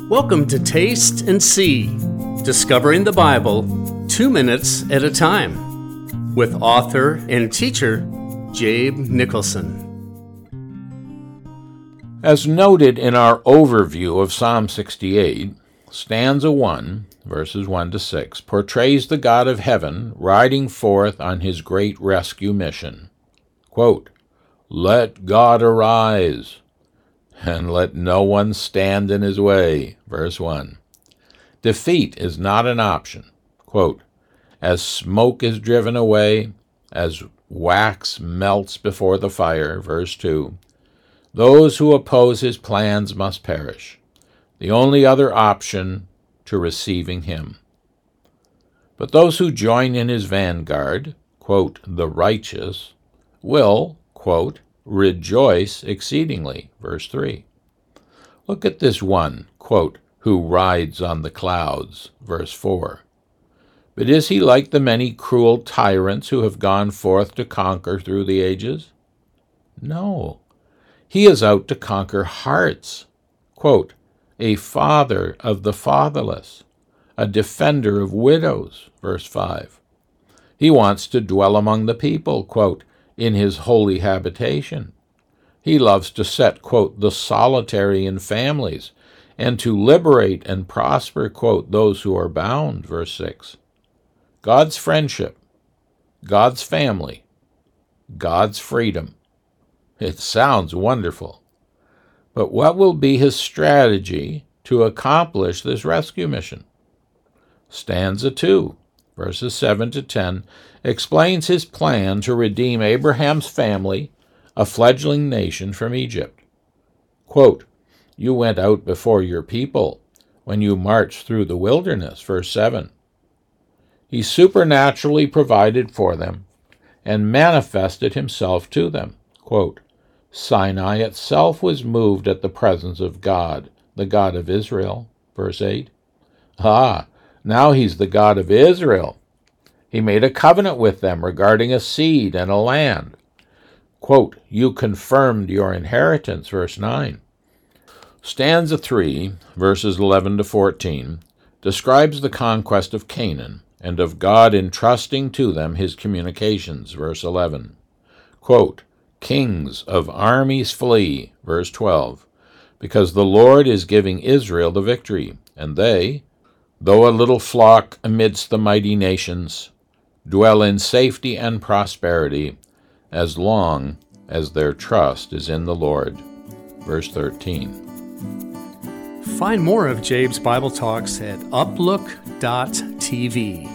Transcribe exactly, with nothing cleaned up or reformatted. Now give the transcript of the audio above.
Welcome to Taste and See, discovering the Bible two minutes at a time, with author and teacher Jabe Nicholson. As noted in our overview of Psalm sixty-eight, stanza one, verses one to six, portrays the God of heaven riding forth on his great rescue mission. Quote, "Let God arise, and let no one stand in his way." Verse one. Defeat is not an option. Quote, "As smoke is driven away, as wax melts before the fire." Verse two. Those who oppose his plans must perish. The only other option to receiving him. But those who join in his vanguard, quote, "the righteous," will, quote, "rejoice exceedingly." Verse three. Look at this one, quote, "who rides on the clouds." Verse four. But is he like the many cruel tyrants who have gone forth to conquer through the ages? No. He is out to conquer hearts. Quote, "a father of the fatherless, a defender of widows." Verse five. He wants to dwell among the people, quote, "in his holy habitation." He loves to set, quote, "the solitary in families, and to liberate and prosper," quote, "those who are bound." Verse six. God's friendship, God's family, God's freedom. It sounds wonderful. But what will be his strategy to accomplish this rescue mission? Stanza two, verses seven to ten, explains his plan to redeem Abraham's family, a fledgling nation, from Egypt. Quote, "You went out before your people when you marched through the wilderness." Verse seven. He supernaturally provided for them and manifested himself to them. Quote, "Sinai itself was moved at the presence of God, the God of Israel." Verse eight. Ah, now he's the God of Israel. He made a covenant with them regarding a seed and a land. Quote, "You confirmed your inheritance." Verse nine. Stanza three, verses eleven to fourteen, describes the conquest of Canaan and of God entrusting to them his communications. Verse eleven. Quote, "Kings of armies flee." Verse twelve. "Because the Lord is giving Israel the victory, and they, though a little flock amidst the mighty nations, dwell in safety and prosperity, as long as their trust is in the Lord." Verse thirteen. Find more of Jabe's Bible Talks at uplook dot t v.